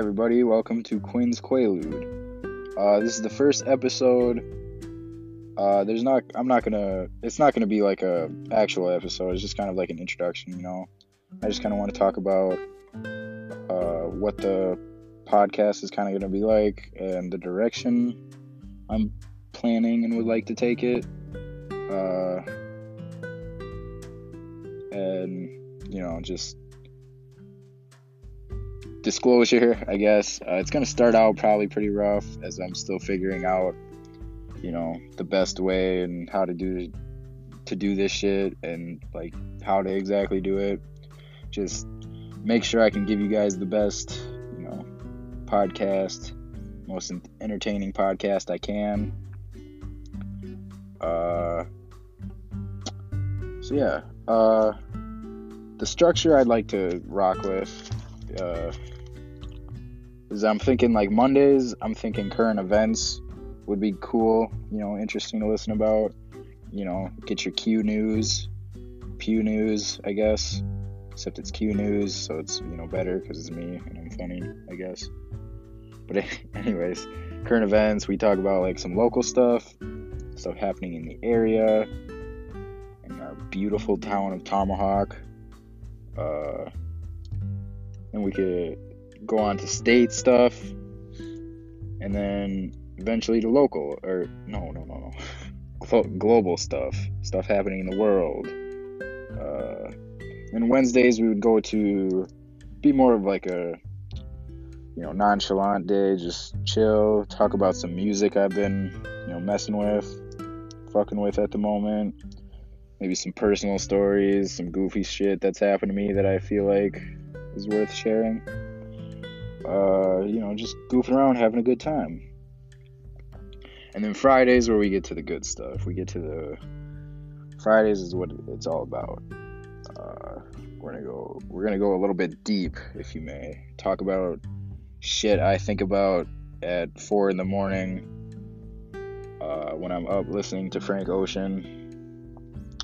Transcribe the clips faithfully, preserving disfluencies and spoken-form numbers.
everybody, welcome to Quinn's Quaalude. Uh, this is the first episode. Uh, there's not, I'm not gonna, it's not gonna be like a actual episode. It's just kind of like an introduction, you know. I just kind of want to talk about uh, what the podcast is kind of gonna be like and the direction I'm planning and would like to take it. Uh, and you know, just disclosure, I guess. Uh, it's going to start out probably pretty rough as I'm still figuring out, you know, the best way and how to do to do this shit and like how to exactly do it. Just make sure I can give you guys the best, you know, podcast, most entertaining podcast I can. Uh, so yeah, uh, the structure I'd like to rock with. Uh, is I'm thinking like Mondays, I'm thinking current events would be cool, you know, interesting to listen about, you know, get your Q news, Pew news, I guess, except it's Q news, so it's, you know, better because it's me and I'm funny, I guess. But anyways, current events, we talk about like some local stuff, stuff happening in the area, in our beautiful town of Tomahawk, uh, and we could go on to state stuff, and then eventually to local, or no, no, no, no, global stuff, stuff happening in the world. Uh, and Wednesdays we would go to be more of like a, you know, nonchalant day, just chill, talk about some music I've been, you know, messing with, fucking with at the moment. Maybe some personal stories, some goofy shit that's happened to me that I feel like is worth sharing. Uh, you know, just goofing around, having a good time. And then Fridays where we get to the good stuff. We get to the Fridays is what it's all about. Uh, we're gonna go. We're gonna go a little bit deep, if you may. Talk about shit I think about at four in the morning uh, when I'm up listening to Frank Ocean.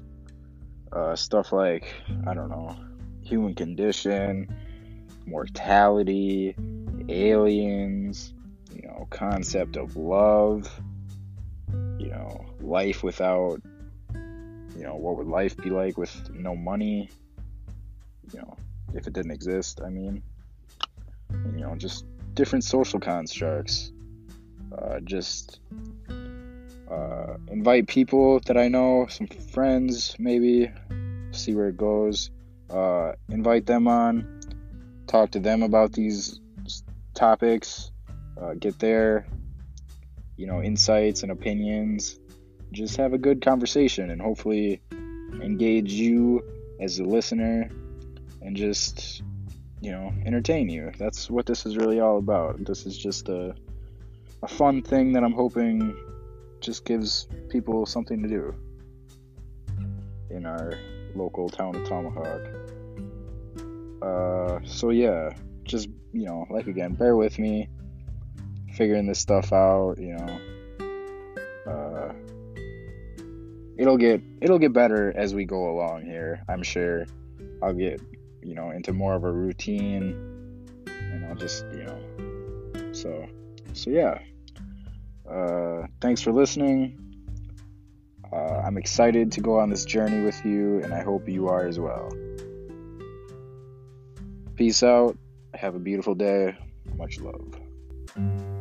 Uh, stuff like, I don't know, human condition, mortality, aliens, you know, concept of love, you know, life without, you know, what would life be like with no money, you know, if it didn't exist, I mean, you know, just different social constructs, uh, just, uh, invite people that I know, some friends, maybe, see where it goes, uh, invite them on, talk to them about these topics, uh, get their, you know, insights and opinions, just have a good conversation and hopefully engage you as a listener and just, you know, entertain you. That's what this is really all about. This is just a, a fun thing that I'm hoping just gives people something to do in our local town of Tomahawk. Uh, so yeah, just, you know, like again, bear with me, figuring this stuff out, you know, uh, it'll get, it'll get better as we go along here, I'm sure. I'll get, you know, into more of a routine, and I'll just, you know, so, so yeah, uh, thanks for listening. uh, I'm excited to go on this journey with you, and I hope you are as well. Peace out. Have a beautiful day. Much love.